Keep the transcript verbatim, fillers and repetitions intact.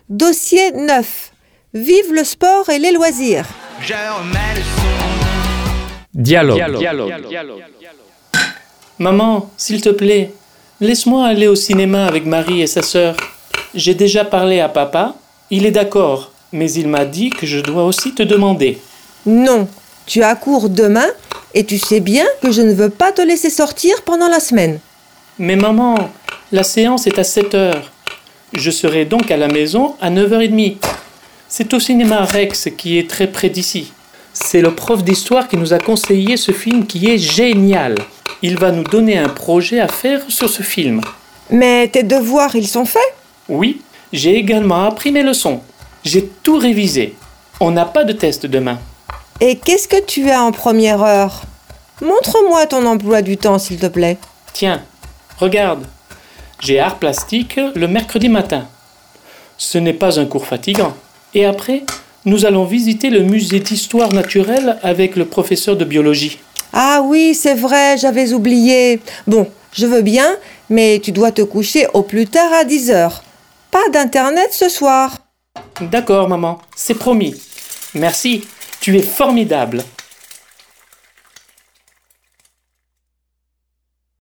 Dossier neuf. Vive le sport et les loisirs. Je remets le son. Dialogue. Dialogue. Dialogue. Dialogue. Maman, s'il te plaît, laisse-moi aller au cinéma avec Marie et sa sœur. J'ai déjà parlé à papa, il est d'accord, mais il m'a dit que je dois aussi te demander. Non, tu as cours demain et tu sais bien que je ne veux pas te laisser sortir pendant la semaine. Mais maman, la séance est à sept heures. Je serai donc à la maison à neuf heures trente. C'est au cinéma Rex qui est très près d'ici. C'est le prof d'histoire qui nous a conseillé ce film qui est génial. Il va nous donner un projet à faire sur ce film. Mais tes devoirs, ils sont faits ? Oui, j'ai également appris mes leçons. J'ai tout révisé. On n'a pas de test demain. Et qu'est-ce que tu as en première heure ? Montre-moi ton emploi du temps, s'il te plaît. Tiens, regarde. J'ai art plastique le mercredi matin. Ce n'est pas un cours fatigant. Et après, nous allons visiter le musée d'histoire naturelle avec le professeur de biologie. Ah oui, c'est vrai, j'avais oublié. Bon, je veux bien, mais tu dois te coucher au plus tard à dix heures. Pas d'internet ce soir. D'accord, maman, c'est promis. Merci, tu es formidable.